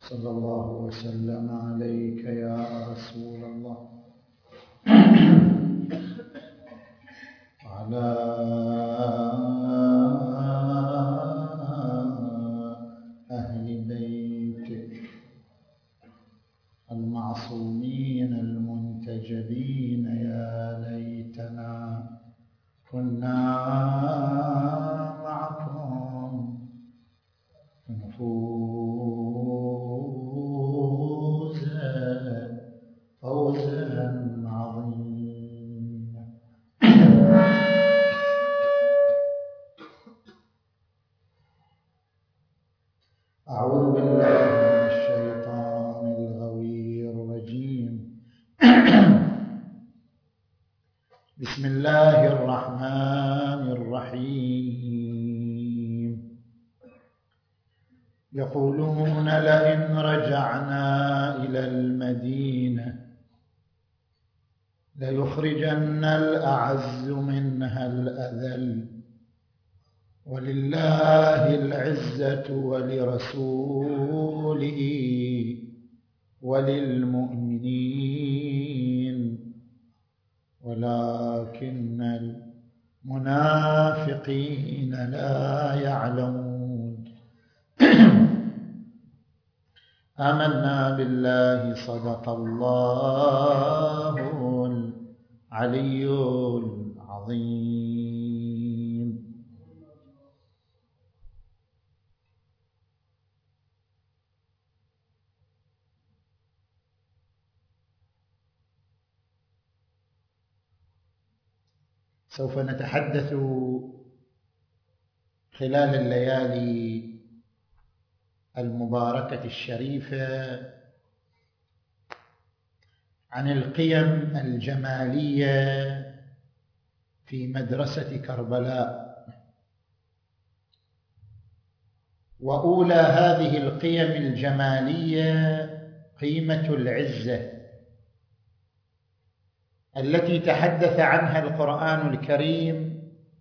صلى الله وسلم عليك يا رسول الله وعلى أهل بيتك المعصومين المنتجبين. يا ليتنا كنا معكم فنفوز فوزا عظيما. أعوذ بالله من الشيطان الغوي الرجيم. بسم الله الرحمن الرحيم. يقولون لئن رجعنا إلى المدينة ليخرجن الأعز منها الأذل ولله العزة ولرسوله وللمؤمنين ولكن المنافقين لا يعلمون. آمنا بالله صدق الله العلي العظيم. سوف نتحدث خلال الليالي المباركة الشريفة عن القيم الجمالية في مدرسة كربلاء. وأولى هذه القيم الجمالية قيمة العزة التي تحدث عنها القرآن الكريم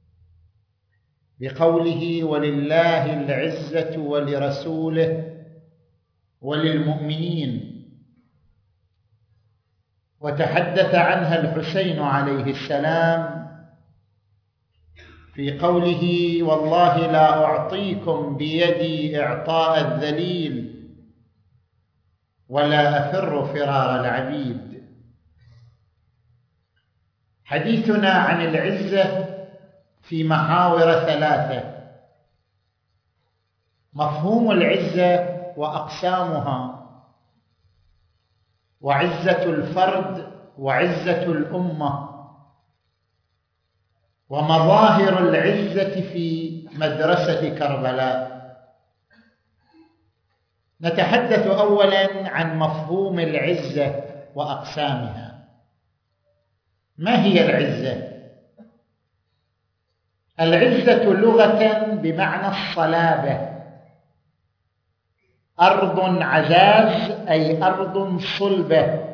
بقوله ولله العزة ولرسوله وللمؤمنين. وتحدث عنها الحسين عليه السلام في قوله والله لا أعطيكم بيدي إعطاء الذليل ولا أفر فرار العبيد. حديثنا عن العزة في محاور ثلاثة: مفهوم العزة وأقسامها، وعزة الفرد وعزة الأمة، ومظاهر العزة في مدرسة كربلاء. نتحدث أولاً عن مفهوم العزة وأقسامها. ما هي العزة؟ العزة لغة بمعنى الصلابة، أرض عزاز أي أرض صلبة.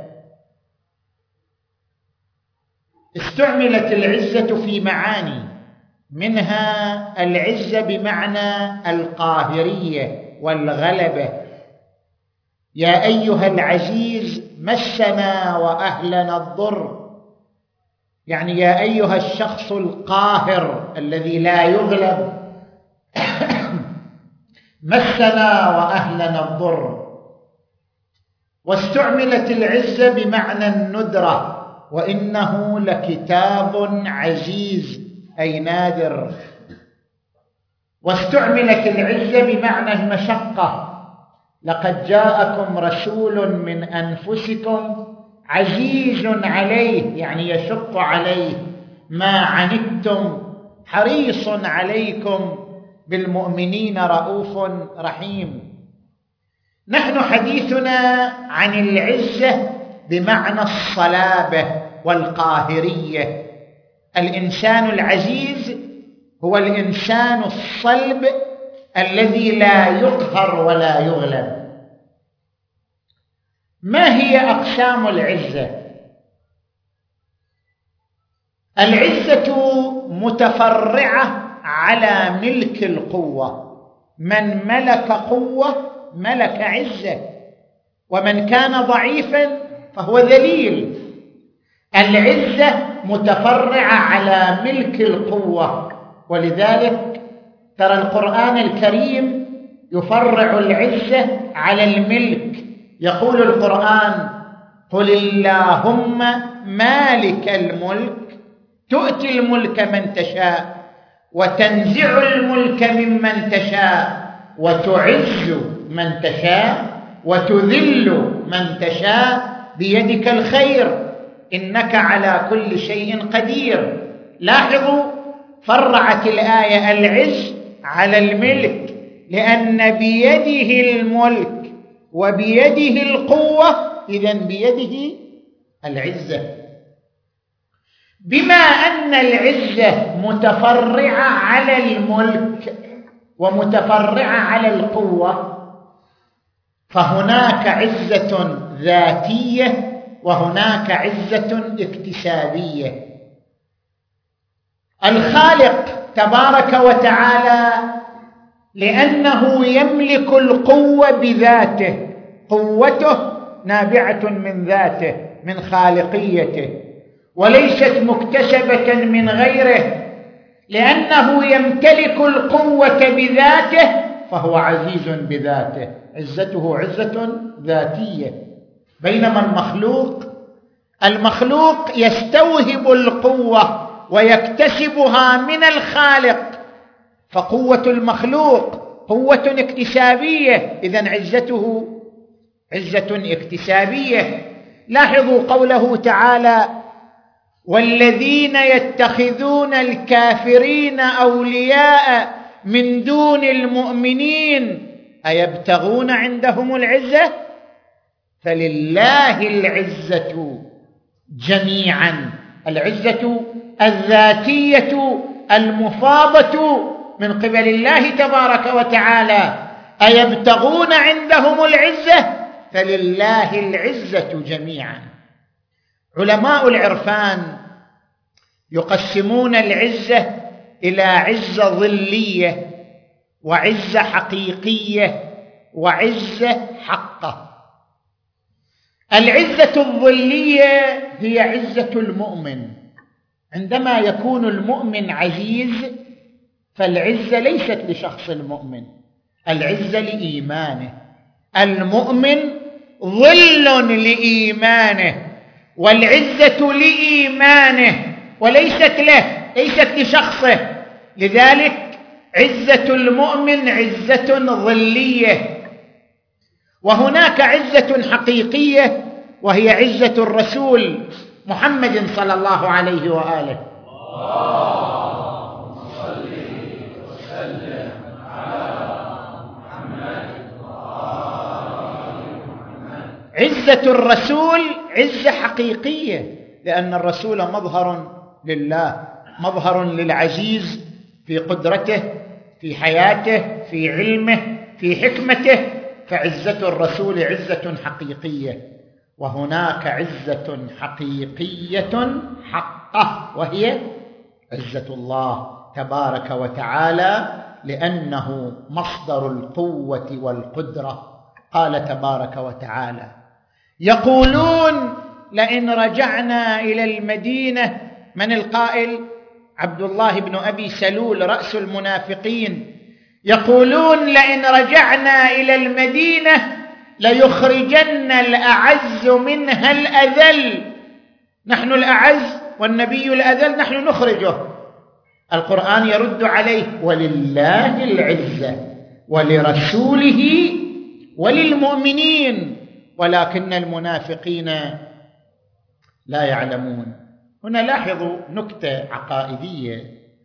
استعملت العزة في معاني، منها العزة بمعنى القاهرية والغلبة. يا أيها العزيز مسنا وأهلنا الضر، يعني يا أيها الشخص القاهر الذي لا يغلب مسنا وأهلنا الضر. واستعملت العزة بمعنى الندرة، وإنه لكتاب عزيز أي نادر. واستعملت العزة بمعنى المشقة، لقد جاءكم رسول من أنفسكم عزيز عليه يعني يشق عليه ما عنتم حريص عليكم بالمؤمنين رؤوف رحيم. نحن حديثنا عن العزة بمعنى الصلابة والقاهرية. الإنسان العزيز هو الإنسان الصلب الذي لا يقهر ولا يغلب. ما هي أقسام العزة؟ العزة متفرعة على ملك القوة. من ملك قوة ملك عزة. ومن كان ضعيفا فهو ذليل. العزة متفرعة على ملك القوة، ولذلك ترى القرآن الكريم يفرع العزة على الملك. يقول القرآن: قل اللهم مالك الملك تؤتي الملك من تشاء وتنزع الملك ممن تشاء وتعز من تشاء وتذل من تشاء بيدك الخير إنك على كل شيء قدير. لاحظوا، فرعت الآية العز على الملك، لأن بيده الملك وبيده القوة، إذن بيده العزة. بما أن العزة متفرعة على الملك ومتفرعة على القوة، فهناك عزة ذاتية وهناك عزة اكتسابية. الخالق تبارك وتعالى لأنه يملك القوة بذاته، قوته نابعة من ذاته، من خالقيته، وليست مكتسبة من غيره. لأنه يمتلك القوة بذاته فهو عزيز بذاته، عزته عزة ذاتية. بينما المخلوق يستوهب القوة ويكتسبها من الخالق، فقوة المخلوق قوة اكتسابية، إذن عزته عزة اكتسابية. لاحظوا قوله تعالى: والذين يتخذون الكافرين أولياء من دون المؤمنين أيبتغون عندهم العزة؟ فلله العزة جميعا، العزة الذاتية المفاضة من قبل الله تبارك وتعالى. أيبتغون عندهم العزة؟ فلله العزة جميعا. علماء العرفان يقسمون العزة إلى عزة ظلية وعزة حقيقية وعزة حقة. العزة الظلية هي عزة المؤمن. عندما يكون المؤمن عزيز فالعزة ليست لشخص المؤمن، العزة لإيمانه. المؤمن ظل لإيمانه، والعزة لإيمانه وليست له، ليست لشخصه. لذلك عزة المؤمن عزة ظلية. وهناك عزة حقيقية وهي عزة الرسول محمد صلى الله عليه وآله. اللهم صل وسلم على محمد وآل محمد. عزة الرسول عزة حقيقية، لأن الرسول مظهر لله، مظهر للعزيز في قدرته، في حياته، في علمه، في حكمته. فعزة الرسول عزة حقيقية. وهناك عزة حقيقية حقة وهي عزة الله تبارك وتعالى، لأنه مصدر القوة والقدرة. قال تبارك وتعالى: يقولون لئن رجعنا إلى المدينة. من القائل؟ عبد الله بن أبي سلول رأس المنافقين. يقولون لئن رجعنا إلى المدينة ليخرجن الأعز منها الأذل. نحن الأعز والنبي الأذل، نحن نخرجه. القرآن يرد عليه: ولله العزة ولرسوله وللمؤمنين ولكن المنافقين لا يعلمون. هنا لاحظوا نكتة عقائدية.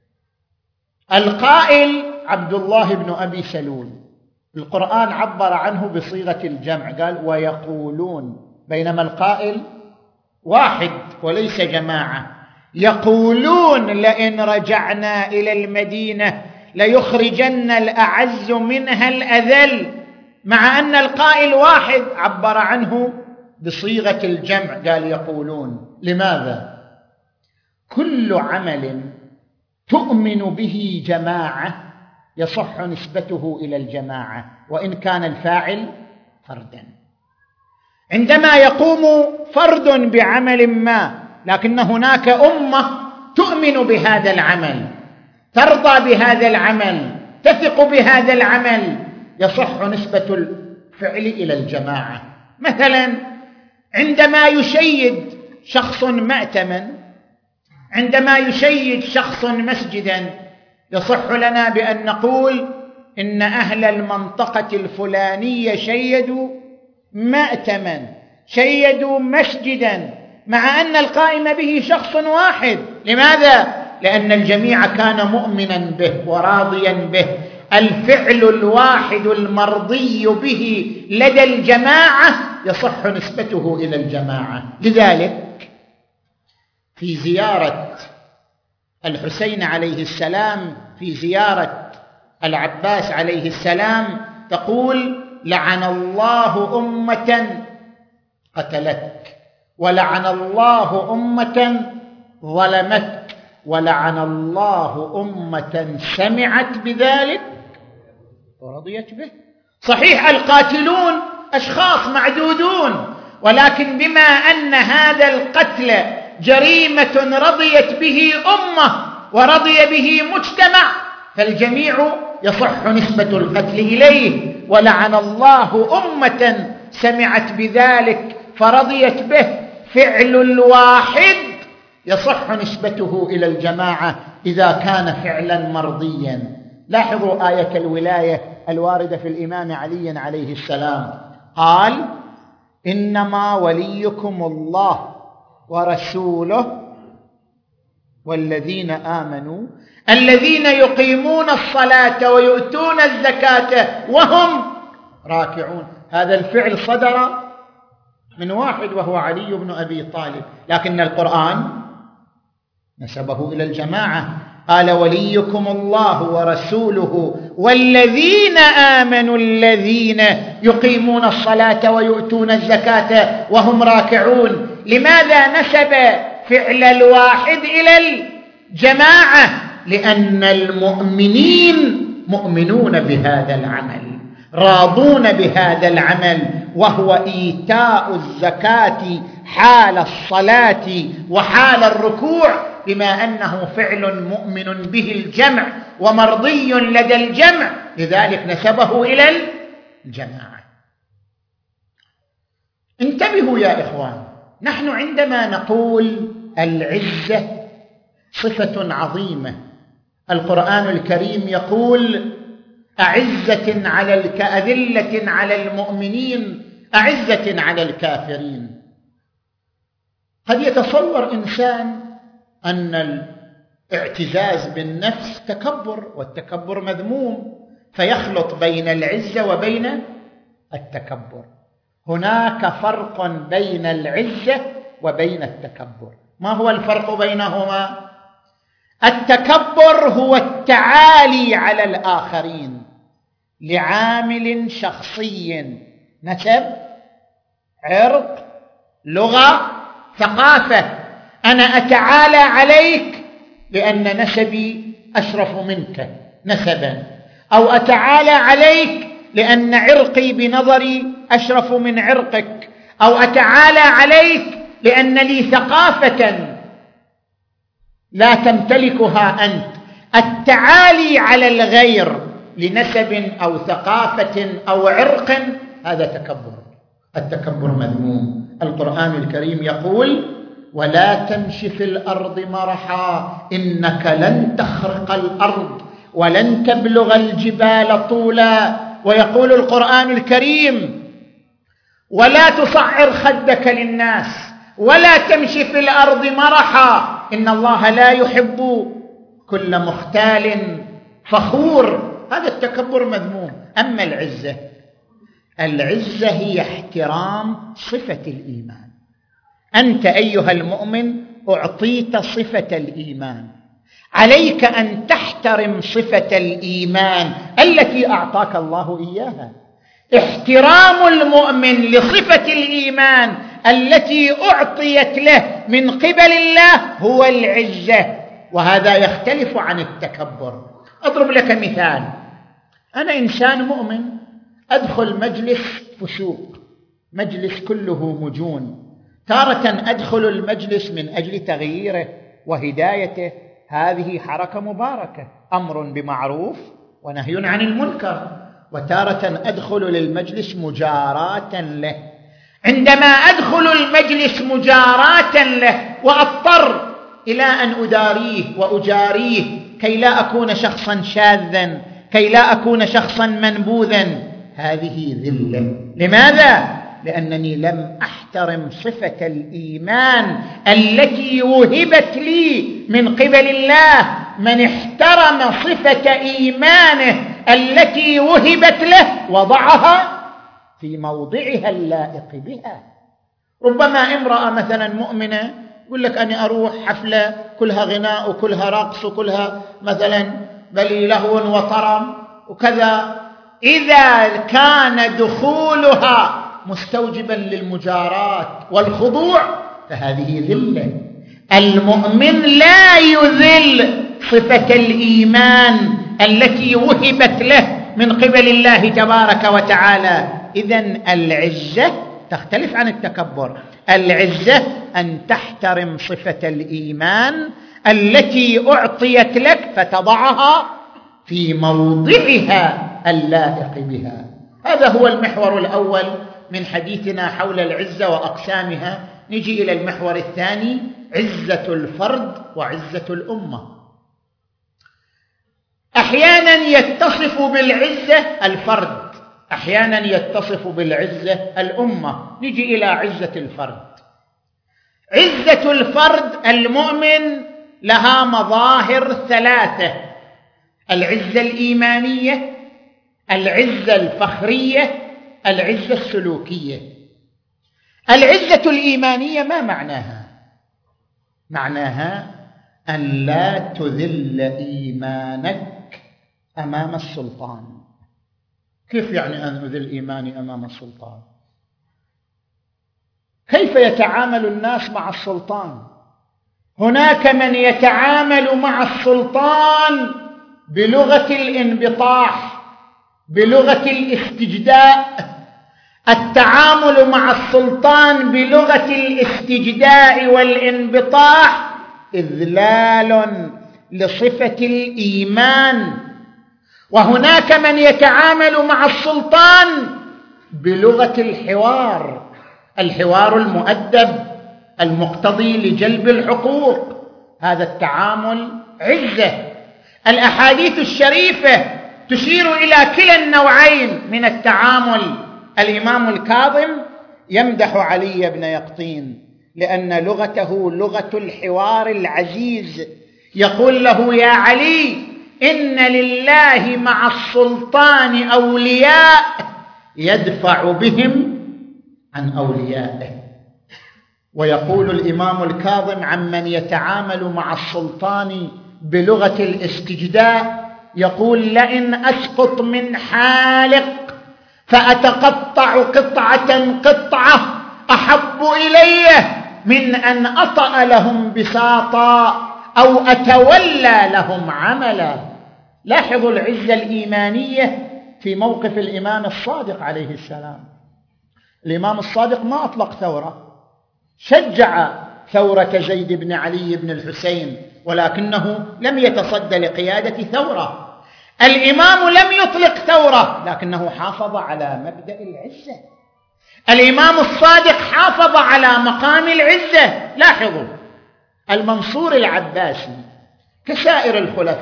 القائل عبد الله بن أبي سلول، القرآن عبر عنه بصيغة الجمع، قال ويقولون، بينما القائل واحد وليس جماعة. يقولون لئن رجعنا إلى المدينة ليخرجن الأعز منها الأذل، مع أن القائل واحد عبر عنه بصيغة الجمع، قال يقولون. لماذا؟ كل عمل تؤمن به جماعة يصح نسبته إلى الجماعة وإن كان الفاعل فردا. عندما يقوم فرد بعمل ما لكن هناك أمة تؤمن بهذا العمل، ترضى بهذا العمل، تثق بهذا العمل، يصح نسبة الفعل إلى الجماعة. مثلا عندما يشيد شخص مأتما، عندما يشيد شخص مسجدا، يصح لنا بأن نقول إن أهل المنطقة الفلانية شيدوا مأتما، شيدوا مسجدا، مع أن القائم به شخص واحد. لماذا؟ لأن الجميع كان مؤمنا به وراضيا به. الفعل الواحد المرضي به لدى الجماعة يصح نسبته إلى الجماعة. لذلك في زيارة الحسين عليه السلام، في زيارة العباس عليه السلام، تقول: لعن الله أمة قتلتك، ولعن الله أمة ظلمتك، ولعن الله أمة سمعت بذلك ورضيت به. صحيح القاتلون أشخاص معدودون، ولكن بما أن هذا القتل جريمة رضيت به أمة ورضي به مجتمع، فالجميع يصح نسبة القتل إليه. ولعن الله أمة سمعت بذلك فرضيت به. فعل الواحد يصح نسبته إلى الجماعة إذا كان فعلا مرضيا. لاحظوا آية الولاية الواردة في الإمام علي عليه السلام، قال: إنما وليكم الله ورسوله والذين آمنوا الذين يقيمون الصلاة ويؤتون الزكاة وهم راكعون. هذا الفعل صدر من واحد وهو علي بن أبي طالب، لكن القرآن نسبه إلى الجماعة، قال: وليكم الله ورسوله والذين آمنوا الذين يقيمون الصلاة ويؤتون الزكاة وهم راكعون. لماذا نسب فعل الواحد إلى الجماعة؟ لأن المؤمنين مؤمنون بهذا العمل، راضون بهذا العمل، وهو إيتاء الزكاة حال الصلاة وحال الركوع، بما أنه فعل مؤمن به الجمع ومرضي لدى الجمع، لذلك نسبه إلى الجماعة. انتبهوا يا إخوان، نحن عندما نقول العزة صفة عظيمة، القرآن الكريم يقول: أعزة أذلة على المؤمنين أعزة على الكافرين. قد يتصور إنسان أن الاعتزاز بالنفس تكبر، والتكبر مذموم، فيخلط بين العزة وبين التكبر. هناك فرق بين العزة وبين التكبر. ما هو الفرق بينهما؟ التكبر هو التعالي على الآخرين لعامل شخصي، نسب، عرق، لغة، ثقافة. أنا أتعالى عليك لأن نسبي أشرف منك نسبا، أو أتعالى عليك لأن عرقي بنظري أشرف من عرقك، أو أتعالى عليك لأن لي ثقافة لا تمتلكها أنت. التعالي على الغير لنسب أو ثقافة أو عرق هذا تكبر، التكبر مذموم. القرآن الكريم يقول: ولا تمش في الأرض مرحا إنك لن تخرق الأرض ولن تبلغ الجبال طولا. ويقول القرآن الكريم: ولا تصعر خدك للناس ولا تمشي في الأرض مرحا إن الله لا يحب كل مختال فخور. هذا التكبر مذموم. أما العزة هي احترام صفة الإيمان. أنت أيها المؤمن أعطيت صفة الإيمان، عليك أن تحترم صفة الإيمان التي أعطاك الله إياها. احترام المؤمن لصفة الإيمان التي أعطيت له من قبل الله هو العزة، وهذا يختلف عن التكبر. أضرب لك مثال: أنا إنسان مؤمن، أدخل مجلس فسوق مجلس كله مجون، تارة أدخل المجلس من أجل تغييره وهدايته، هذه حركة مباركة، أمر بمعروف ونهي عن المنكر. وتارة أدخل للمجلس مجاراة له، عندما أدخل المجلس مجاراة له وأضطر إلى أن أداريه وأجاريه كي لا أكون شخصا شاذا، كي لا أكون شخصا منبوذا، هذه ذلة. لماذا؟ لأنني لم أحترم صفة الإيمان التي وهبت لي من قبل الله. من احترم صفة إيمانه التي وهبت له وضعها في موضعها اللائق بها. ربما امرأة مثلا مؤمنة يقول لك أنا أروح حفلة كلها غناء وكلها رقص وكلها مثلا بل لهو وطرب وكذا، إذا كان دخولها مستوجبا للمجارات والخضوع فهذه ذلة. المؤمن لا يذل صفة الإيمان التي وهبت له من قبل الله تبارك وتعالى. إذن العزة تختلف عن التكبر. العزة أن تحترم صفة الإيمان التي أعطيت لك فتضعها في موضعها اللائق بها. هذا هو المحور الأول من حديثنا حول العزة وأقسامها. نجي إلى المحور الثاني، عزة الفرد وعزة الأمة. أحيانا يتصف بالعزة الفرد، أحيانا يتصف بالعزة الأمة. نجي إلى عزة الفرد. عزة الفرد المؤمن لها مظاهر ثلاثة: العزة الإيمانية، العزة الفخرية، العزة السلوكية. العزة الإيمانية ما معناها؟ معناها أن لا تذل إيمانك أمام السلطان. كيف يعني أن أذل إيماني أمام السلطان؟ كيف يتعامل الناس مع السلطان؟ هناك من يتعامل مع السلطان بلغة الانبطاح، بلغة الاستجداء. التعامل مع السلطان بلغة الاستجداء والانبطاح إذلال لصفة الإيمان. وهناك من يتعامل مع السلطان بلغة الحوار، الحوار المؤدب المقتضي لجلب الحقوق. هذا التعامل عزة. الأحاديث الشريفة تشير إلى كلا النوعين من التعامل. الإمام الكاظم يمدح علي بن يقطين لأن لغته لغة الحوار العزيز. يقول له: يا علي، إن لله مع السلطان أولياء يدفع بهم عن أوليائه. ويقول الإمام الكاظم عمن يتعامل مع السلطان بلغة الاستجداء، يقول: لئن أسقط من حالق فأتقطع قطعة قطعة أحب إلي من أن أطأ لهم بساطا أو أتولى لهم عملا. لاحظوا العزة الإيمانية في موقف الإمام الصادق عليه السلام. الإمام الصادق ما أطلق ثورة، شجع ثورة زيد بن علي بن الحسين، ولكنه لم يتصدى لقيادة ثورة. الإمام لم يطلق ثورة لكنه حافظ على مبدأ العزة. الإمام الصادق حافظ على مقام العزة. لاحظوا المنصور العباسي كسائر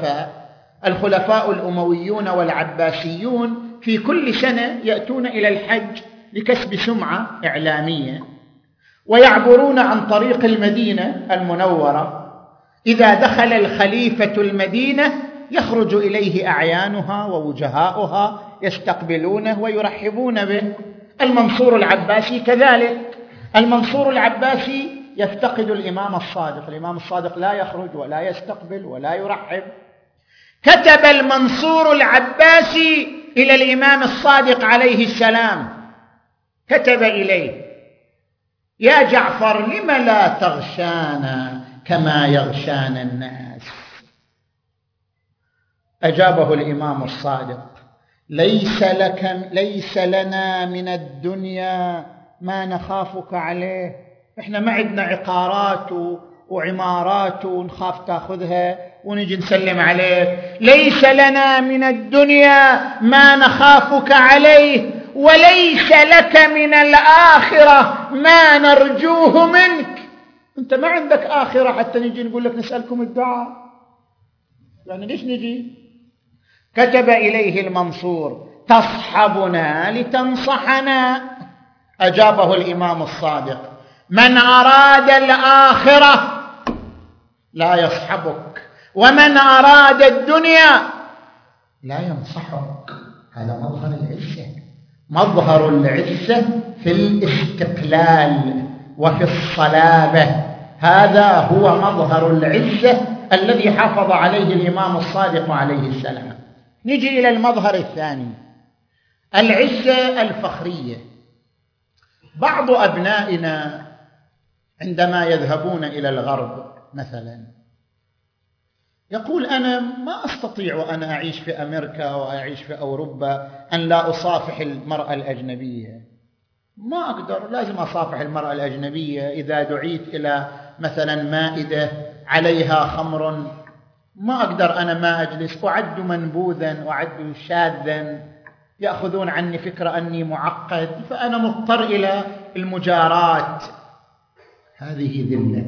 الخلفاء الأمويون والعباسيون في كل سنة يأتون إلى الحج لكسب سمعة إعلامية، ويعبرون عن طريق المدينة المنورة. إذا دخل الخليفة المدينة يخرج إليه أعيانها ووجهاؤها يستقبلونه ويرحبون به. المنصور العباسي كذلك. المنصور العباسي يفتقد الإمام الصادق، الإمام الصادق لا يخرج ولا يستقبل ولا يرحب. كتب المنصور العباسي إلى الإمام الصادق عليه السلام، كتب إليه: يا جعفر، لم لا تغشانا كما يغشانا الناس؟ أجابه الإمام الصادق: ليس لنا من الدنيا ما نخافك عليه. إحنا ما عندنا عقارات وعمارات ونخاف تأخذها ونجي نسلم عليك. ليس لنا من الدنيا ما نخافك عليه، وليس لك من الآخرة ما نرجوه منك. أنت ما عندك آخرة حتى نجي نقول لك نسألكم الدعاء، يعني ليش نجي؟ كتب إليه المنصور: تصحبنا لتنصحنا. أجابه الإمام الصادق: من أراد الآخرة لا يصحبك، ومن أراد الدنيا لا ينصحك. هذا مظهر العزة. مظهر العزة في الاستقلال وفي الصلابة. هذا هو مظهر العزة الذي حافظ عليه الإمام الصادق عليه السلام. نجي إلى المظهر الثاني، العزة الفخرية. بعض أبنائنا عندما يذهبون إلى الغرب مثلا يقول: أنا ما أستطيع أن أعيش في أمريكا وأعيش في أوروبا أن لا أصافح المرأة الأجنبية. ما أقدر، لازم أصافح المرأة الأجنبية. إذا دعيت إلى مثلا مائدة عليها خمر ما أقدر أنا ما أجلس، أعد منبوذا، أعد شاذا، يأخذون عني فكرة أني معقد، فأنا مضطر إلى المجاراة. هذه ذلة.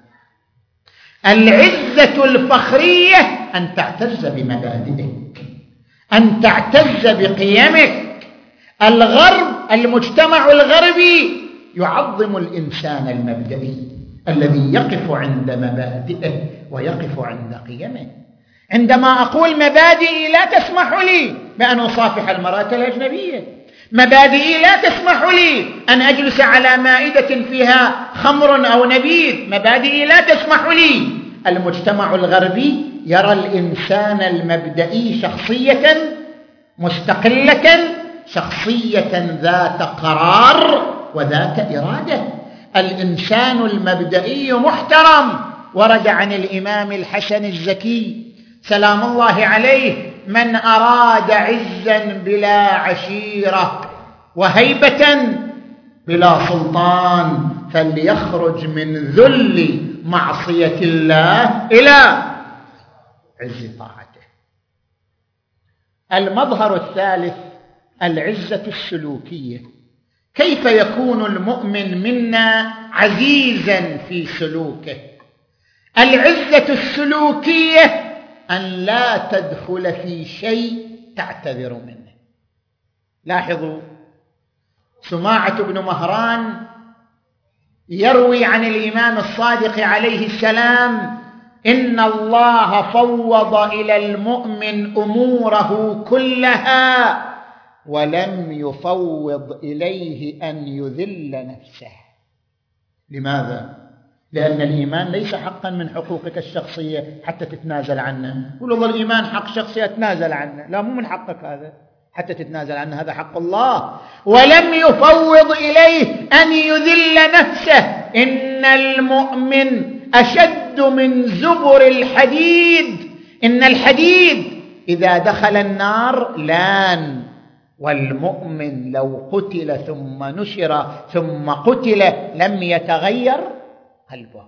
العزة الفخرية أن تعتز بمبادئك، أن تعتز بقيمك. الغرب، المجتمع الغربي يعظم الإنسان المبدئي الذي يقف عند مبادئه ويقف عند قيمه. عندما أقول مبادئي لا تسمح لي بأن أصافح المرأة الأجنبية، مبادئي لا تسمح لي أن أجلس على مائدة فيها خمر أو نبيذ، مبادئي لا تسمح لي. المجتمع الغربي يرى الإنسان المبدئي شخصية مستقلة، شخصية ذات قرار وذات إرادة. الإنسان المبدئي محترم. ورد عن الإمام الحسن الزكي سلام الله عليه: من أراد عزا بلا عشيرة وهيبة بلا سلطان فليخرج من ذل معصية الله إلى عز طاعته. المظهر الثالث العزة السلوكية. كيف يكون المؤمن منا عزيزا في سلوكه؟ العزة السلوكية أن لا تدخل في شيء تعتذر منه. لاحظوا، سماعة بن مهران يروي عن الإمام الصادق عليه السلام: إن الله فوض إلى المؤمن أموره كلها ولم يفوض إليه أن يذل نفسه. لماذا؟ لأن الإيمان ليس حقا من حقوقك الشخصية حتى تتنازل عنه. قل والله الإيمان حق شخصي أتنازل عنه، لا، مو من حقك هذا حتى تتنازل عنه، هذا حق الله. ولم يفوض إليه أن يذل نفسه. إن المؤمن أشد من زبر الحديد. إن الحديد إذا دخل النار لان، والمؤمن لو قتل ثم نشر ثم قتل لم يتغير قلبه.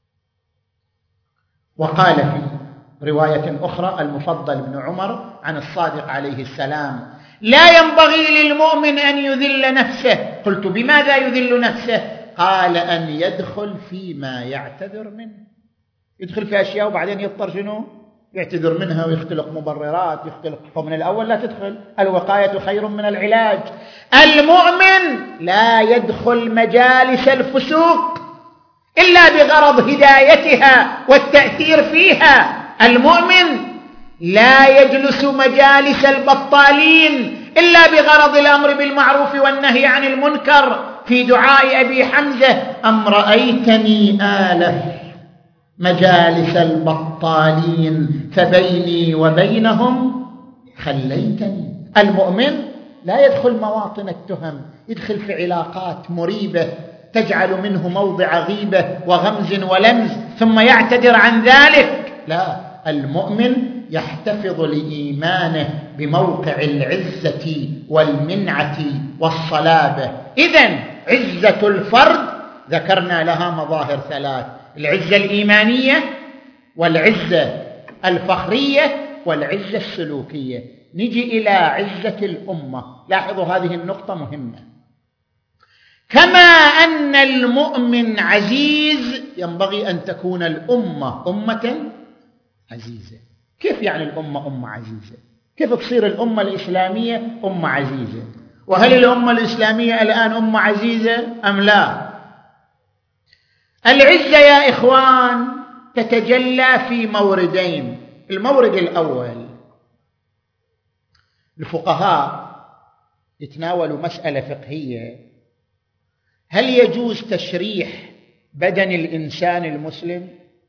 وقال في رواية أخرى المفضل بن عمر عن الصادق عليه السلام: لا ينبغي للمؤمن أن يذل نفسه. قلت: بماذا يذل نفسه؟ قال: أن يدخل فيما يعتذر منه. يدخل في أشياء وبعدين يضطر شنو؟ يعتذر منها ويختلق مبررات، يختلق. فمن الأول لا تدخل، الوقاية خير من العلاج. المؤمن لا يدخل مجالس الفسوق إلا بغرض هدايتها والتأثير فيها. المؤمن لا يجلس مجالس البطالين إلا بغرض الأمر بالمعروف والنهي عن المنكر. في دعاء أبي حمزة: أم رأيتني آلف مجالس البطالين فبيني وبينهم خليتني. المؤمن لا يدخل مواطن التهم، يدخل في علاقات مريبة تجعل منه موضع غيبة وغمز ولمز ثم يعتذر عن ذلك. لا، المؤمن يحتفظ لإيمانه بموقع العزة والمنعة والصلابة. إذن عزة الفرد ذكرنا لها مظاهر ثلاث: العزة الإيمانية، والعزة الفخرية، والعزة السلوكية. نجي إلى عزة الأمة. لاحظوا هذه النقطة مهمة. كما أن المؤمن عزيز، ينبغي أن تكون الأمة أمة عزيزة. كيف يعني الأمة أمة عزيزة؟ كيف تصير الأمة الإسلامية أمة عزيزة؟ وهل الأمة الإسلامية الآن أمة عزيزة أم لا؟ العزة يا إخوان تتجلى في موردين. المورد الأول، الفقهاء يتناولوا مسألة فقهية: هل يجوز تشريح بدن الإنسان المسلم؟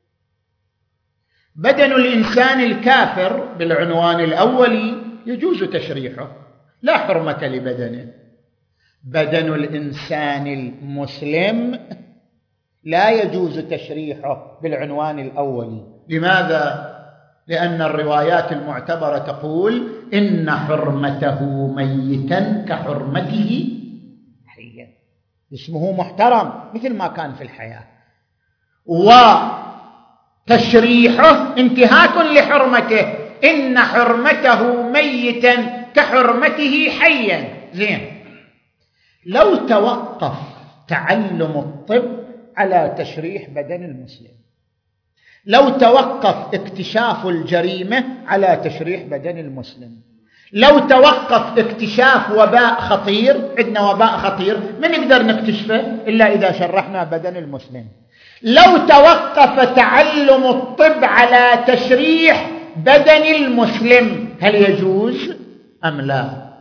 بدن الإنسان الكافر بالعنوان الأولي يجوز تشريحه، لا حرمة لبدنه. بدن الإنسان المسلم لا يجوز تشريحه بالعنوان الأولي. لماذا؟ لأن الروايات المعتبرة تقول إن حرمته ميتا كحرمته حيا. اسمه محترم مثل ما كان في الحياة، وتشريحه انتهاك لحرمته. إن حرمته ميتا كحرمته حيا. زين، لو توقف تعلم الطب على تشريح بدن المسلم، لو توقف اكتشاف الجريمة على تشريح بدن المسلم، لو توقف اكتشاف وباء خطير، عندنا وباء خطير ما نقدر نكتشفه إلا إذا شرحنا بدن المسلم، لو توقف تعلم الطب على تشريح بدن المسلم، هل يجوز أم لا؟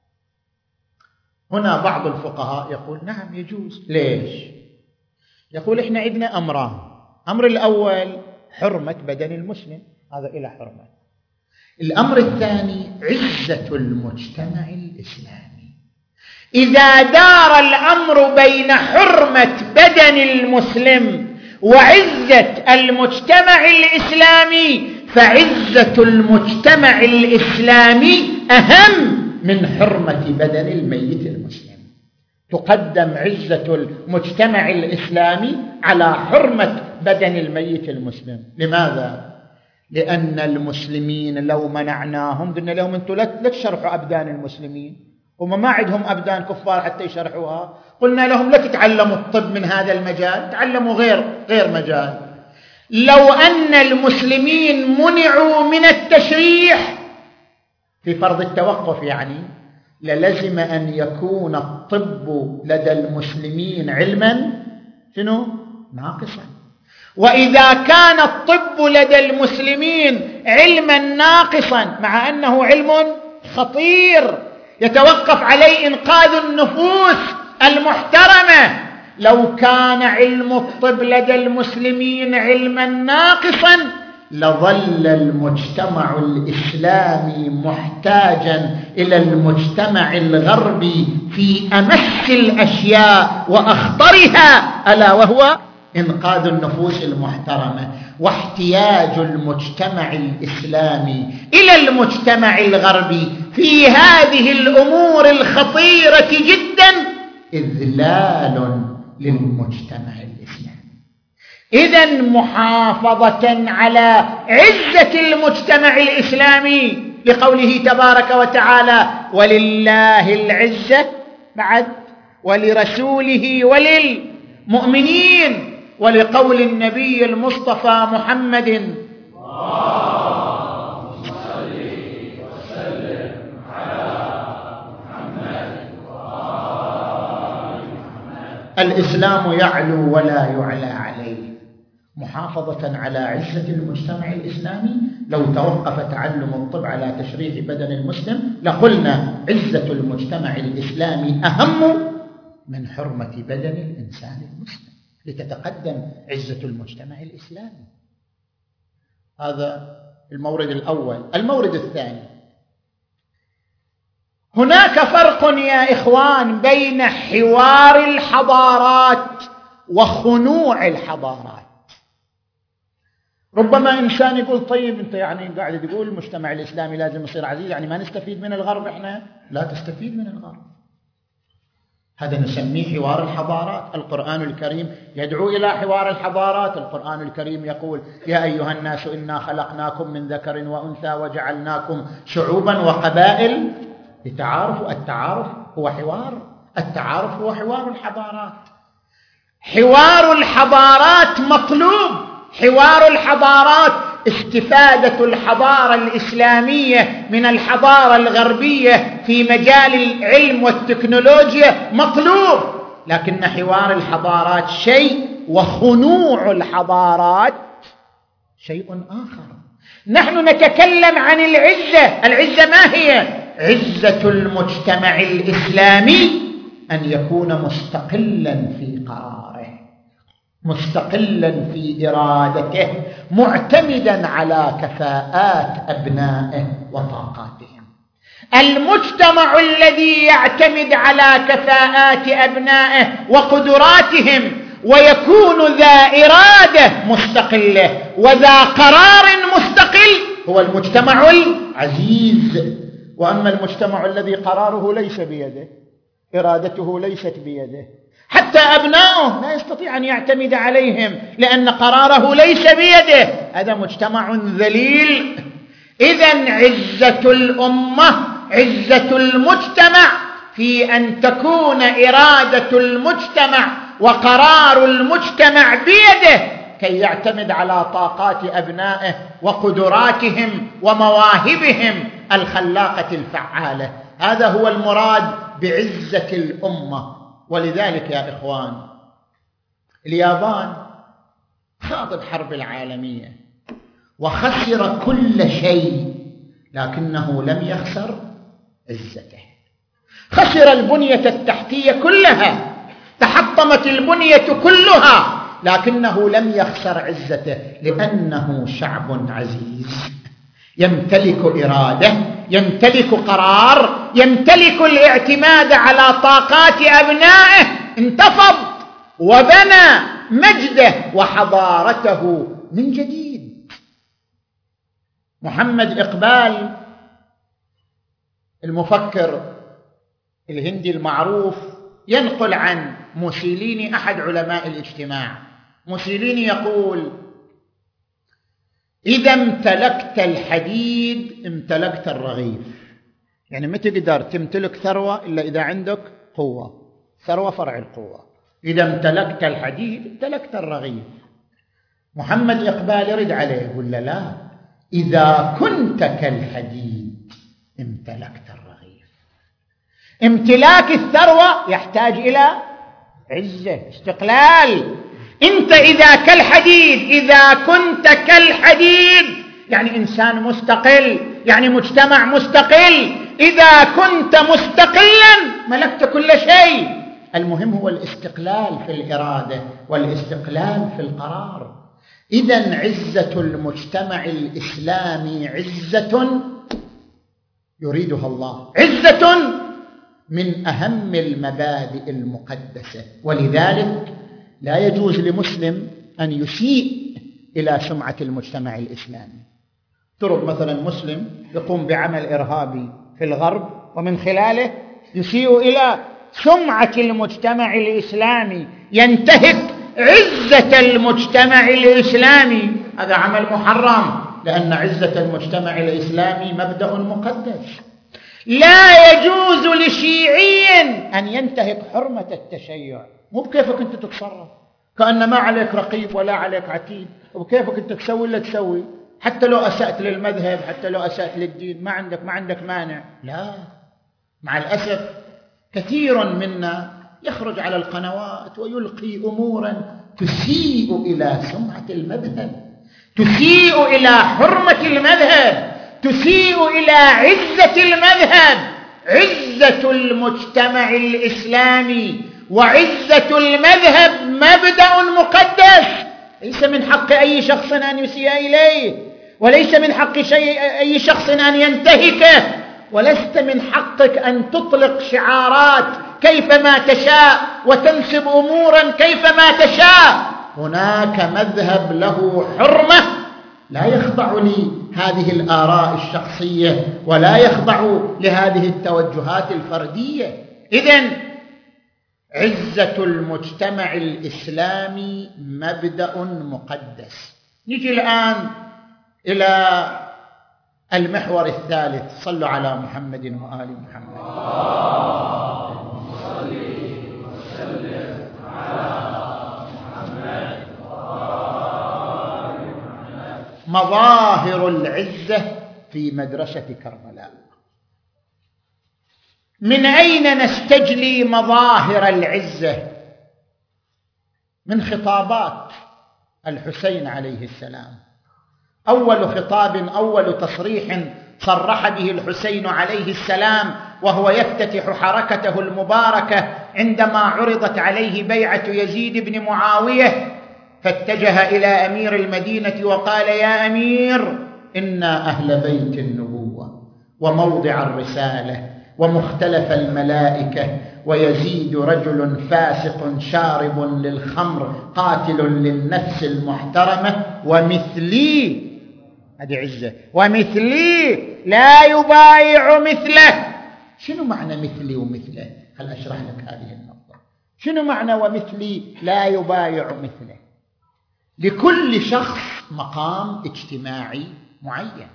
هنا بعض الفقهاء يقول نعم يجوز. ليش؟ يقول إحنا عندنا أمران. الأمر الأول حرمة بدن المسلم، هذا إلى حرمة. الأمر الثاني عزة المجتمع الإسلامي. إذا دار الأمر بين حرمة بدن المسلم وعزة المجتمع الإسلامي، فعزة المجتمع الإسلامي أهم من حرمة بدن الميت المسلم. تقدم عزة المجتمع الإسلامي على حرمة بدن الميت المسلم. لماذا؟ لأن المسلمين لو منعناهم، قلنا لهم أنتم لا تشرحوا أبدان المسلمين، هم ما عندهم أبدان كفار حتى يشرحوها، قلنا لهم لا تتعلموا الطب من هذا المجال، تعلموا غير مجال. لو أن المسلمين منعوا من التشريح في فرض التوقف، يعني للزم أن يكون الطب لدى المسلمين علما شنو؟ ناقصا. وإذا كان الطب لدى المسلمين علما ناقصا، مع أنه علم خطير يتوقف عليه إنقاذ النفوس المحترمة، لو كان علم الطب لدى المسلمين علما ناقصا لظل المجتمع الإسلامي محتاجا إلى المجتمع الغربي في أمس الأشياء وأخطرها، ألا وهو إنقاذ النفوس المحترمة. واحتياج المجتمع الإسلامي إلى المجتمع الغربي في هذه الأمور الخطيرة جدا إذلال للمجتمع الإسلامي. إذن محافظة على عزة المجتمع الإسلامي لقوله تبارك وتعالى ولله العزة بعد ولرسوله وللمؤمنين، ولقول النبي المصطفى محمد اللهم صل وسلم على محمد وآل محمد. الإسلام يعلو ولا يعلى عليه. محافظة على عزة المجتمع الإسلامي. لو توقف تعلم الطب على تشريح بدن المسلم لقلنا عزة المجتمع الإسلامي أهم من حرمة بدن الإنسان المسلم، لتتقدم عزة المجتمع الإسلامي. هذا المورد الأول. المورد الثاني، هناك فرق يا إخوان بين حوار الحضارات وخنوع الحضارات. ربما إنسان يقول طيب أنت يعني قاعد تقول المجتمع الإسلامي لازم يصير عزيز، يعني ما نستفيد من الغرب إحنا؟ لا تستفيد من الغرب. هذا نسميه حوار الحضارات. القرآن الكريم يدعو إلى حوار الحضارات. القرآن الكريم يقول يا أيها الناس إنا خلقناكم من ذكر وأنثى وجعلناكم شعوبا وقبائل لتعارفوا. التعارف هو حوار، التعارف هو حوار الحضارات. حوار الحضارات مطلوب. حوار الحضارات، استفادة الحضارة الإسلامية من الحضارة الغربية في مجال العلم والتكنولوجيا مطلوب، لكن حوار الحضارات شيء وخنوع الحضارات شيء آخر. نحن نتكلم عن العزة. العزة ما هي؟ عزة المجتمع الإسلامي أن يكون مستقلا في قراره، مستقلا في إرادته، معتمدا على كفاءات أبنائه وطاقاتهم. المجتمع الذي يعتمد على كفاءات أبنائه وقدراتهم ويكون ذا إرادة مستقلة وذا قرار مستقل هو المجتمع العزيز. وأما المجتمع الذي قراره ليس بيده، إرادته ليست بيده، حتى أبناؤه لا يستطيع أن يعتمد عليهم لأن قراره ليس بيده، هذا مجتمع ذليل. إذن عزة الأمة، عزة المجتمع في أن تكون إرادة المجتمع وقرار المجتمع بيده كي يعتمد على طاقات أبنائه وقدراتهم ومواهبهم الخلاقة الفعالة. هذا هو المراد بعزة الأمة. ولذلك يا إخوان، اليابان خاض الحرب العالمية وخسر كل شيء، لكنه لم يخسر عزته. خسر البنية التحتية كلها، تحطمت البنية كلها، لكنه لم يخسر عزته لأنه شعب عزيز يمتلك إرادة، يمتلك قرار، يمتلك الاعتماد على طاقات أبنائه. انتفض وبنى مجده وحضارته من جديد. محمد إقبال المفكر الهندي المعروف ينقل عن موسوليني أحد علماء الاجتماع. موسوليني يقول إذا امتلكت الحديد امتلكت الرغيف. يعني ما تقدر تمتلك ثروة إلا إذا عندك قوة، ثروة فرع القوة. إذا امتلكت الحديد امتلكت الرغيف. محمد إقبال يرد عليه يقول لا، إذا كنت كالحديد امتلكت الرغيف. امتلاك الثروة يحتاج إلى عزة، استقلال. أنت إذا كالحديد، إذا كنت كالحديد يعني إنسان مستقل، يعني مجتمع مستقل. إذا كنت مستقلا ملكت كل شيء. المهم هو الاستقلال في الإرادة والاستقلال في القرار. إذن عزة المجتمع الإسلامي عزة يريدها الله، عزة من أهم المبادئ المقدسة. ولذلك لا يجوز لمسلم أن يسيء إلى سمعة المجتمع الإسلامي. ترى مثلا مسلم يقوم بعمل إرهابي في الغرب ومن خلاله يسيء إلى سمعة المجتمع الإسلامي، ينتهك عزة المجتمع الإسلامي، هذا عمل محرم، لأن عزة المجتمع الإسلامي مبدأ مقدس. لا يجوز لشيعي أن ينتهك حرمة التشيع. مو بكيفك أنت تتصرف، كأن ما عليك رقيب ولا عليك عتيد، وبكيفك أنت تسوي اللي تسوي، حتى لو أسأت للمذهب، حتى لو أسأت للدين، ما عندك مانع. لا، مع الأسف كثير منا يخرج على القنوات ويلقي أمورا تسيء إلى سمعة المذهب، تسيء إلى حرمة المذهب، تسيء إلى عزة المذهب. عزة المجتمع الإسلامي وعزة المذهب مبدأ مقدس، ليس من حق أي شخص أن يسيء إليه، وليس من حق أي شخص أن ينتهكه، ولست من حقك أن تطلق شعارات كيفما تشاء وتنسب أمورا كيفما تشاء. هناك مذهب له حرمة لا يخضع لهذه الآراء الشخصية ولا يخضع لهذه التوجهات الفردية. إذن عزة المجتمع الإسلامي مبدأ مقدس. نجي الآن إلى المحور الثالث. صلوا على محمد وآل محمد. مظاهر العزة في مدرسة كربلاء. من أين نستجلي مظاهر العزة؟ من خطابات الحسين عليه السلام. أول خطاب، أول تصريح صرح به الحسين عليه السلام وهو يفتتح حركته المباركة عندما عرضت عليه بيعة يزيد بن معاوية، فاتجه إلى أمير المدينة وقال: يا أمير، إنا أهل بيت النبوة وموضع الرسالة ومختلف الملائكة، ويزيد رجل فاسق شارب للخمر قاتل للنفس المحترمة، ومثلي، هذه عزة، ومثلي لا يبايع مثله. شنو معنى مثلي ومثله؟ هل أشرح لك هذه النقطة. شنو معنى ومثلي لا يبايع مثله؟ لكل شخص مقام اجتماعي معين.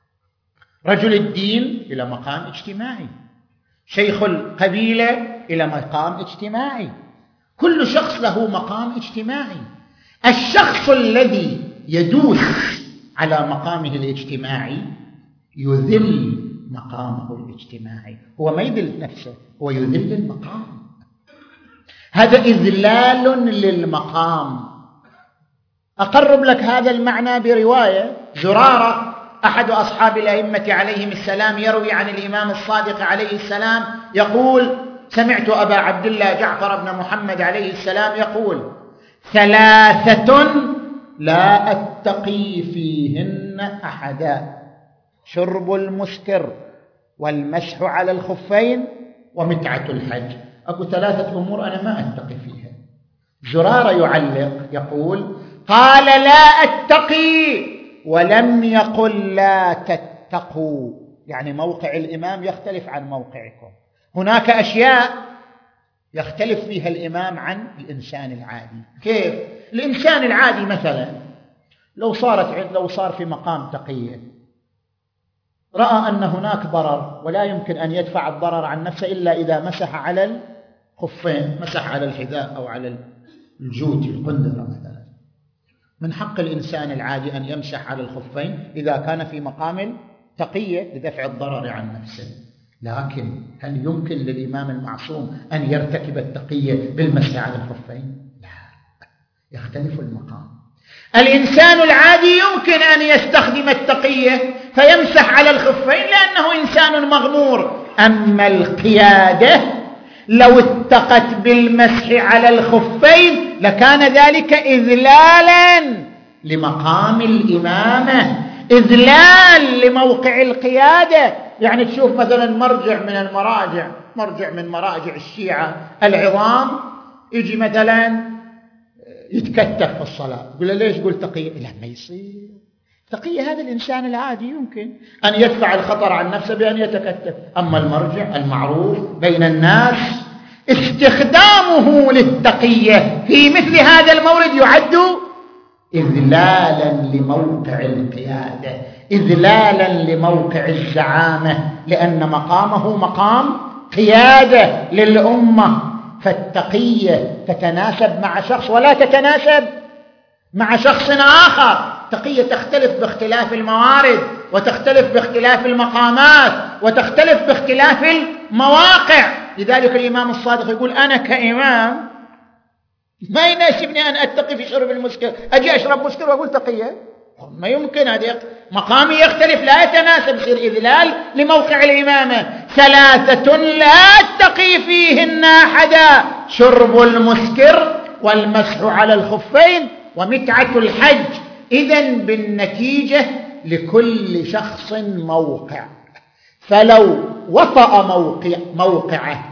رجل الدين إلى مقام اجتماعي، شيخ القبيلة إلى مقام اجتماعي، كل شخص له مقام اجتماعي. الشخص الذي يدوس على مقامه الاجتماعي يذل مقامه الاجتماعي. هو ما يذل نفسه، هو يذل المقام. هذا إذلال للمقام. أقرب لك هذا المعنى برواية. زرارة أحد أصحاب الأئمة عليهم السلام يروي عن الإمام الصادق عليه السلام يقول: سمعت أبا عبد الله جعفر بن محمد عليه السلام يقول: 3 لا أتقي فيهن أحدا: شرب المسكر، والمسح على الخفين، ومتعة الحج. أقول 3 أمور أنا ما أتقي فيها. زرارة يعلق يقول: قال: لا أتقي، ولم يقل لا تتقوا، يعني موقع الإمام يختلف عن موقعكم. هناك أشياء يختلف فيها الإمام عن الإنسان العادي. كيف؟ الإنسان العادي مثلا لو صار في مقام تقية، رأى أن هناك ضرر ولا يمكن أن يدفع الضرر عن نفسه إلا إذا مسح على الخفين، مسح على الحذاء أو على الجوت القندرة مثلا. من حق الإنسان العادي أن يمسح على الخفين إذا كان في مقام تقية لدفع الضرر عن نفسه. لكن هل يمكن للإمام المعصوم أن يرتكب التقية بالمسح على الخفين؟ لا، يختلف المقام. الإنسان العادي يمكن أن يستخدم التقية فيمسح على الخفين لأنه إنسان مغمور. أما القيادة لو اتقت بالمسح على الخفين لكان ذلك إذلالا لمقام الإمامة، إذلال لموقع القيادة. يعني تشوف مثلا مرجع من مراجع الشيعة العظام يجي مثلا يتكتف في الصلاة، يقول له ليش قلت تقية؟ لا، ما يصير تقية. هذا الإنسان العادي يمكن أن يدفع الخطر عن نفسه بأن يتكتف. أما المرجع المعروف بين الناس استخدامه للتقية في مثل هذا المورد يعد إذلالا لموقع القيادة، إذلالا لموقع الزعامة، لأن مقامه مقام قيادة للأمة. فالتقية تتناسب مع شخص ولا تتناسب مع شخص آخر. التقية تختلف باختلاف الموارد، وتختلف باختلاف المقامات، وتختلف باختلاف المواقع. لذلك الإمام الصادق يقول: أنا كإمام ما يناسبني أن أتقي في شرب المسكر، أجي أشرب مسكر وأقول تقية؟ ما يمكن، هذا مقامي يختلف، لا يتناسب، يصير إذلال لموقع الإمامة. 3 لا أتقي فيهن أحدا: شرب المسكر، والمسح على الخفين، ومتعة الحج. إذن بالنتيجة لكل شخص موقع، فلو وطأ موقعه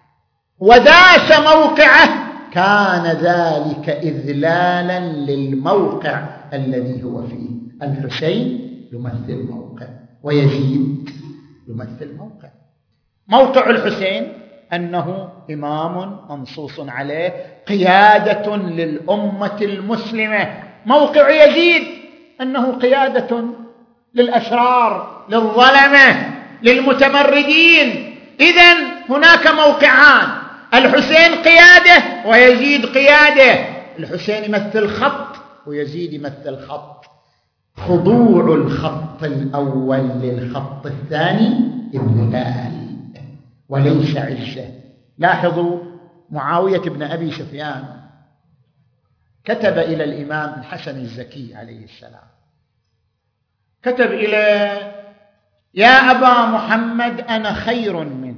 وداس موقعه كان ذلك إذلالا للموقع الذي هو فيه. الحسين يمثل موقع ويزيد يمثل موقع. موقع الحسين أنه إمام منصوص عليه قيادة للأمة المسلمة. موقع يزيد أنه قيادة للأشرار، للظلمة، للمتمردين. إذن هناك موقعان، الحسين قيادة ويزيد قيادة. الحسين يمثل خط ويزيد يمثل خط. خضوع الخط الأول للخط الثاني إذلال وليس عزة. لاحظوا معاوية بن أبي سفيان كتب إلى الإمام الحسن الزكي عليه السلام، كتب إلى يا أبا محمد أنا خير منك.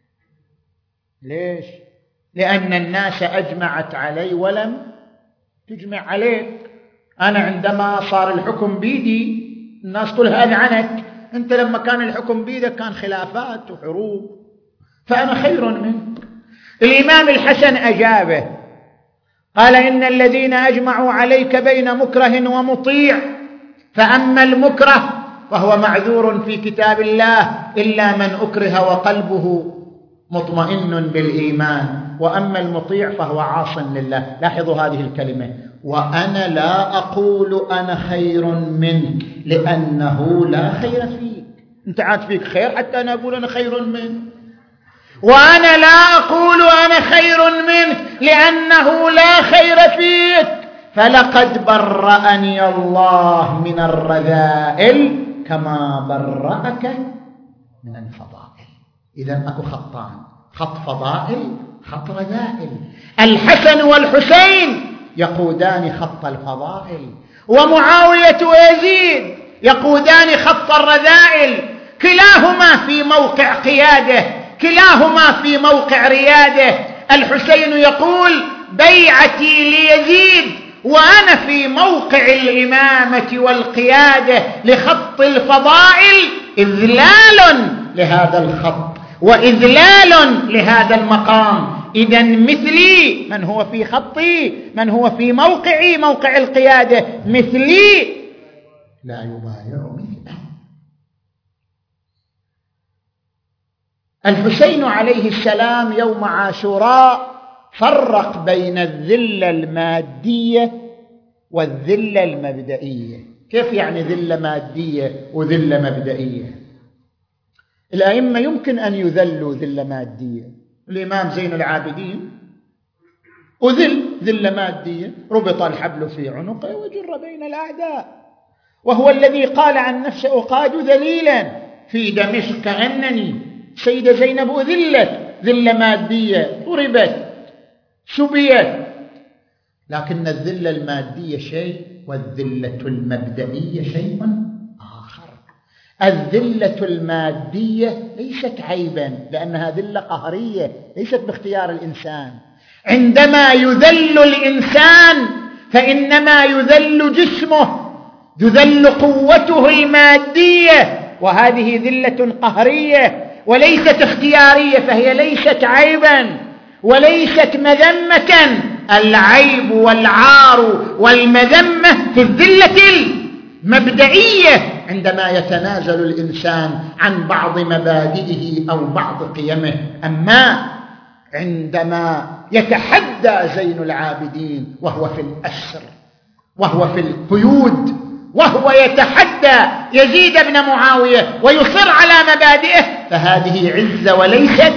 ليش؟ لأن الناس أجمعت علي ولم تجمع عليك. أنا عندما صار الحكم بيدي الناس كلها أذعنت، أنت لما كان الحكم بيدك كان خلافات وحروب، فأنا خير منك. الإمام الحسن أجابه قال إن الذين أجمعوا عليك بين مكره ومطيع، فأما المكره فهو معذور في كتاب الله إلا من أكره وقلبه مطمئن بالإيمان، وأما المطيع فهو عاص لله. لاحظوا هذه الكلمة، وأنا لا أقول أنا خير منك لأنه لا خير فيك. أنت عاد فيك خير حتى أنا أقول أنا خير منك. وأنا لا أقول أنا خير منك لأنه لا خير فيك، فلقد برأني الله من الرذائل كما برأك من الفضائل. إذن أكو خطان، خط فضائل، خط رذائل. الحسن والحسين يقودان خط الفضائل، ومعاوية ويزيد يقودان خط الرذائل. كلاهما في موقع قيادة، كلاهما في موقع ريادة. الحسين يقول بيعتي ليزيد وأنا في موقع الإمامة والقيادة لخط الفضائل، إذلال لهذا الخط وإذلال لهذا المقام. إذن مثلي من هو في خطي، من هو في موقعي موقع القيادة، مثلي لا يبايع مثله. الحسين عليه السلام يوم عاشوراء فرق بين الذلة المادية والذلة المبدئية. كيف يعني ذلة مادية وذلة مبدئية؟ الأئمة يمكن أن يذلوا ذلة مادية. الإمام زين العابدين أذل ذلة مادية، ربط الحبل في عنقه وجر بين الأعداء، وهو الذي قال عن نفسه أقاد ذليلا في دمشق كأنني. سيدة زينب أذلت ذلة مادية، ضربت، سبيت. لكن الذلة المادية شيء والذلة المبدئية شيء آخر. الذلة المادية ليست عيبا لأنها ذلة قهرية ليست باختيار الإنسان. عندما يذل الإنسان فإنما يذل جسمه، يذل قوته المادية، وهذه ذلة قهرية وليست اختيارية، فهي ليست عيبا وليست مذمة. العيب والعار والمذمة في الذلة المبدئية عندما يتنازل الإنسان عن بعض مبادئه أو بعض قيمه. أما عندما يتحدى زين العابدين وهو في الأسر وهو في القيود وهو يتحدى يزيد بن معاوية ويصر على مبادئه، فهذه عزة وليست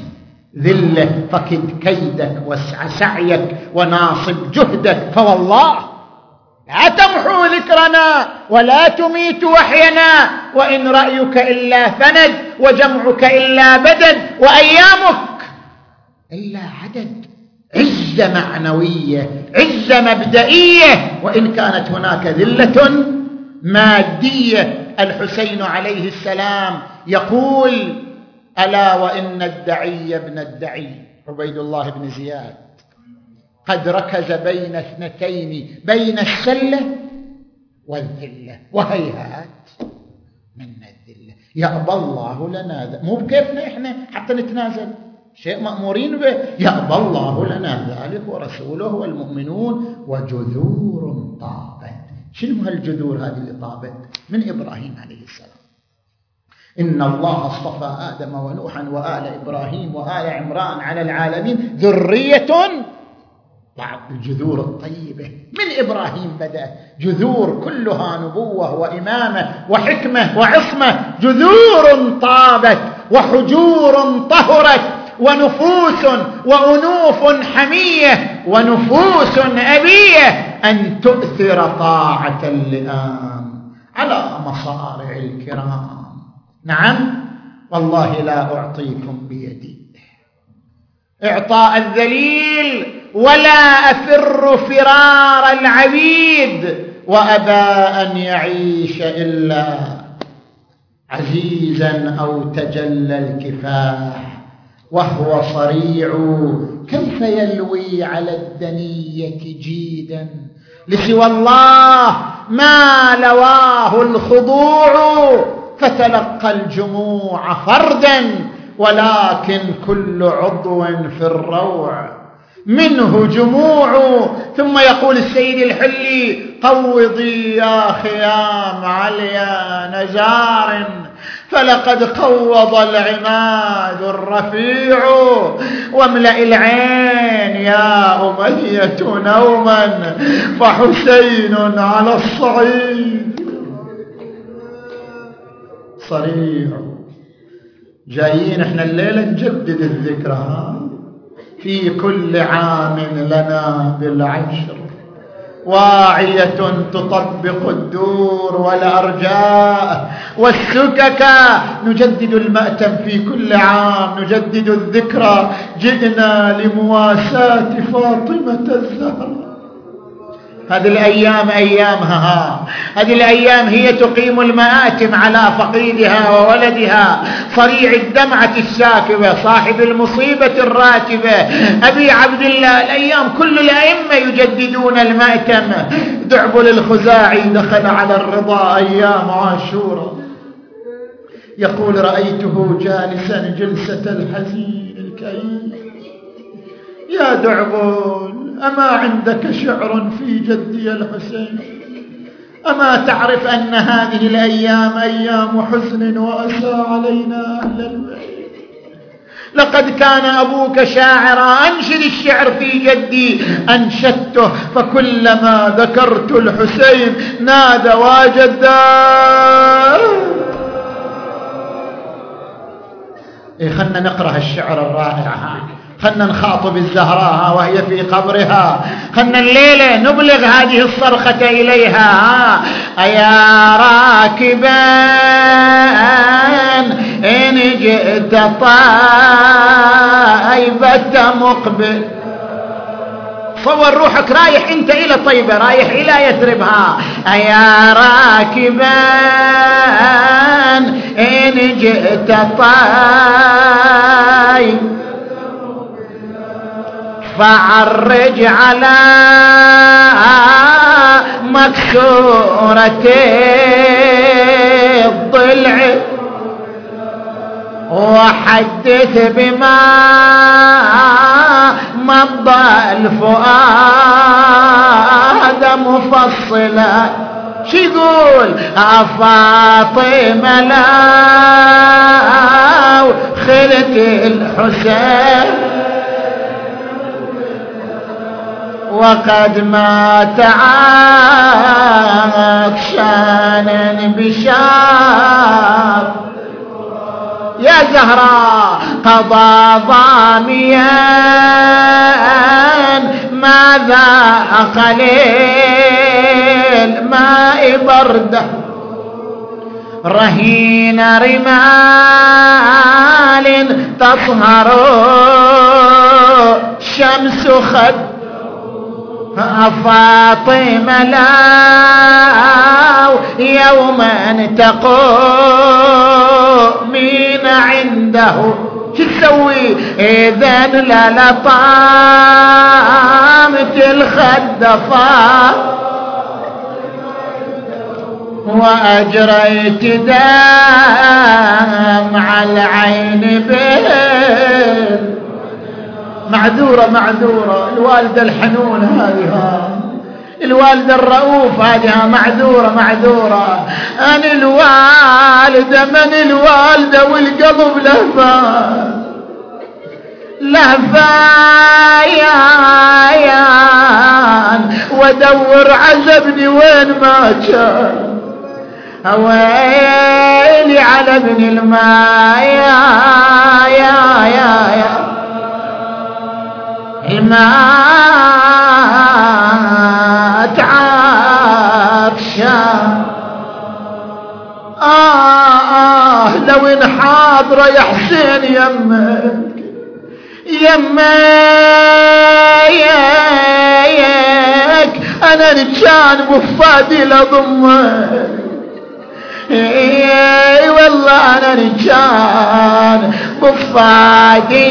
ذلة. فكد كيدك واسع سعيك وناصب جهدك، فوالله لا تمحو ذكرنا ولا تميت وحينا، وإن رأيك إلا فند وجمعك إلا بدد وأيامك إلا عدد. عزة معنوية، عزة مبدئية، وإن كانت هناك ذلة مادية. الحسين عليه السلام يقول ألا وإن الدعي ابن الدعي عبيد الله بن زياد قد ركز بين اثنتين، بين السلة والذلة، وهيهات من الذلة. يأبى الله لنا مو بكيفنا إحنا حتى نتنازل، شيء مأمورين به. يأبى الله لنا ذلك ورسوله والمؤمنون وجذور طابت شنو هالجذور هذه اللي طابت من إبراهيم عليه السلام؟ إن الله اصطفى آدم ونوحا وآل إبراهيم وآل عمران على العالمين ذرية. بعض الجذور الطيبة من إبراهيم بدأ، جذور كلها نبوة وإمامة وحكمة وعصمة، جذور طابت وحجور طهرت ونفوس وأنوف حمية ونفوس أبية أن تؤثر طاعة اللئام على مصارع الكرام. نعم والله لا أعطيكم بيدي إعطاء الذليل ولا أفر فرار العبيد، وأبى أن يعيش إلا عزيزا أو تجلى الكفاح وهو صريع. كيف يلوي على الدنية جيدا لسوى الله ما لواه الخضوع، فتلقى الجموع فردا ولكن كل عضو في الروع منه جموع. ثم يقول السيد الحلي: قوضي يا خيام عليا نزار، فلقد قوض العماد الرفيع، واملأ العين يا أمية نوما، فحسين على الصعيد صريع. جايين احنا الليلة نجدد الذكرى في كل عام لنا بالعشر، واعية تطبق الدور والأرجاء والسكك. نجدد المأتم في كل عام، نجدد الذكرى. جئنا لمواساة فاطمة الزهراء. هذه الأيام أيامها، هذه الأيام هي تقيم المآتم على فقيدها وولدها صريع الدمعة الساكبة صاحب المصيبة الراتبة أبي عبد الله. الأيام كل الأئمة يجددون المأتم. دعبل الخزاعي دخل على الرضا أيام عاشوراء يقول: رأيته جالسا جلسة الحزين الكئيب. يا دعبل، أما عندك شعر في جدي الحسين؟ أما تعرف أن هذه الأيام أيام حزن وأسى علينا أهل البيت؟ لقد كان أبوك شاعرا، أنشد الشعر في جدي. أنشدته، فكلما ذكرت الحسين نادى: واجدا. خلنا نقرأ الشعر الرائع، خلنا نخاطب الزهراء وهي في قبرها، خلنا الليلة نبلغ هذه الصرخة إليها. أيا راكبا إن جئت طيبة مقبل. صور روحك رايح انت إلى طيبة، رايح إلى يثربها. أيا راكبا إن جئت طيبة فعرج على مكسورة الضلع وحدث بما مضى الفؤاد مفصلا. شو يقول؟ فاطمة لو خلت الحسين وقد مات عطشانا بشاب. يا زهراء قضى ضاميا ماذا أقليل ماء برده رهين رمال تطهر شمس خد. فاطمة لو يوما تقومين عنده شو تسوي؟ إذن لطامت الخدفات وأجريت دمع العين بين. معذورة الوالدة الحنونة هذه الوالدة الرؤوف هذه معذورة. أنا الوالدة من الوالدة والقلب لهفان ودور عزبني وين ما كان. ويلي على ابن الماء الماء تعطشان. لو ان حاضره يا حسين يمك انا نجان بفادي لضمك. والله انا نجان بفادي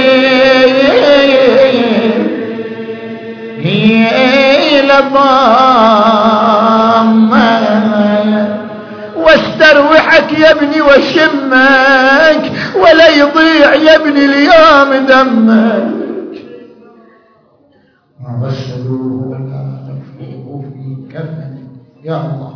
لضمك. واستروحك يا ابني وشمك ولا يضيع يا ابني اليوم دمك. غسلوه ولا نفوه في كفن يا الله.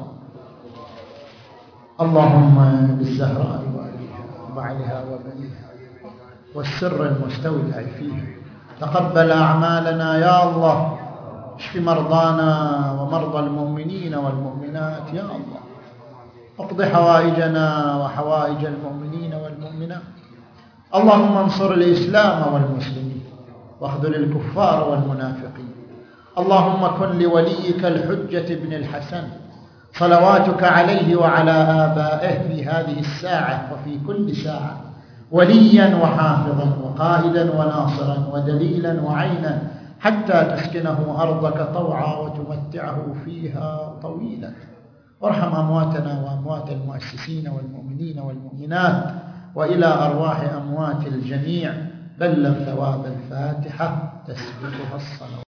اللهم بالزهراء وآلها وبعلها وبنيها والسر المستودع فيها تقبل أعمالنا يا الله. اشف مرضانا ومرضى المؤمنين والمؤمنات يا الله. اقض حوائجنا وحوائج المؤمنين والمؤمنات. اللهم انصر الإسلام والمسلمين واخذل الكفار والمنافقين. اللهم كن لوليك الحجة بن الحسن صلواتك عليه وعلى آبائه في هذه الساعة وفي كل ساعة وليا وحافظا وقائدا وناصرا ودليلا وعينا حتى تسكنه أرضك طوعا وتمتعه فيها طويلا. وارحم أمواتنا وأموات المؤسسين والمؤمنين والمؤمنات. وإلى أرواح أموات الجميع بلغ ثواب الفاتحة تسبقها الصلاة.